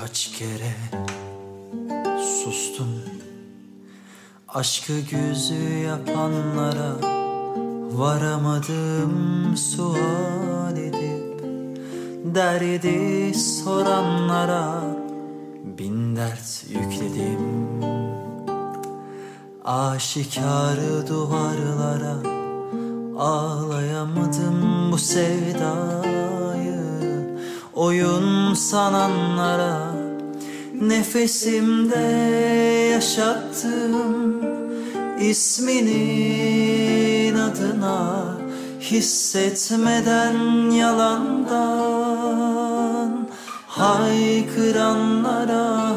Kaç kere sustum, aşkı güzü yapanlara varamadım sual edip, derdi soranlara bin dert yükledim. Aşikarı duvarlara ağlayamadım bu sevdayı, oyun sananlara nefesimde yaşattım. İsminin adına hissetmeden yalandan haykıranlara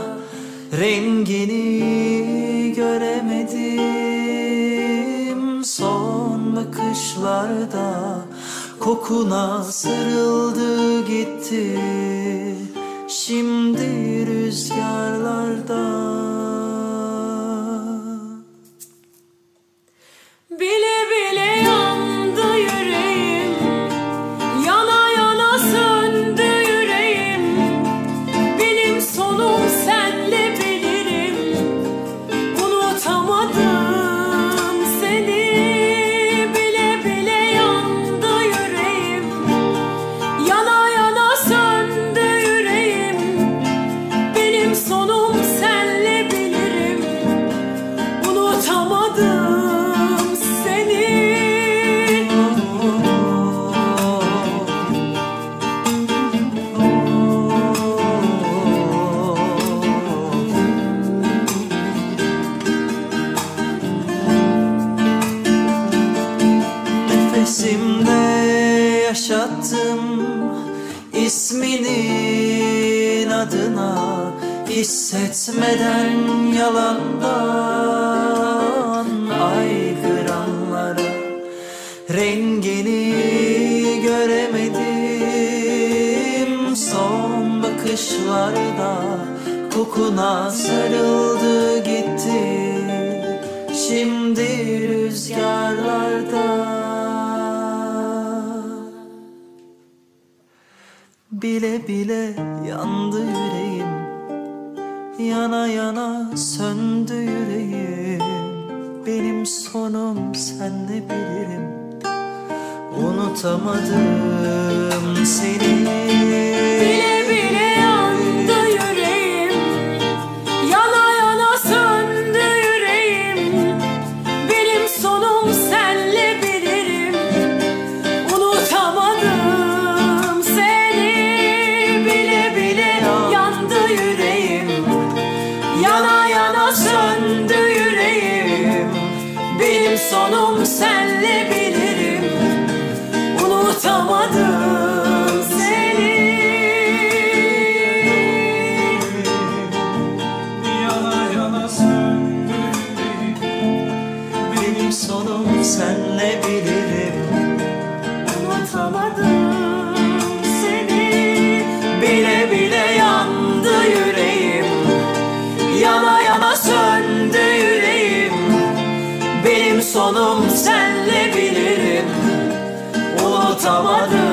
rengini göremedim. Son bakışlarda kokuna sarıldı gitti, şimdi rüzgarlarda. Bile bile yandı yüreğim, yana yana söndü yüreğim. Benim sonum senle bilirim, unutamadım seni. Bile bile yandı yüreğim, yana yana söndü yüreğim. Benim sonum senle bilirim, unutamadım. Nefesimde yaşattım isminin adına, hissetmeden yalandan aykıranlara rengini göremedim. Son bakışlarda kokuna sarıldı gitti, şimdi rüzgarlarda. Bile bile yandı yüreğim, yana yana söndü yüreğim. Benim sonum senle bilirim, unutamadım seni. Bile bile yandı yüreğim, yana yana söndü yüreğim. Benim sonum senle bilirim, unutamadım seni. Bile bile yandı yüreğim, yana yana söndü yüreğim. Benim sonum senle bilirim, unutamadım seni. Yana yana söndü yüreğim, benim sonum senle bilirim, Unutamadım seni. bile bile yandı yüreğim, yana yana söndü yüreğim. Benim sonum senle bilirim, unutamadım.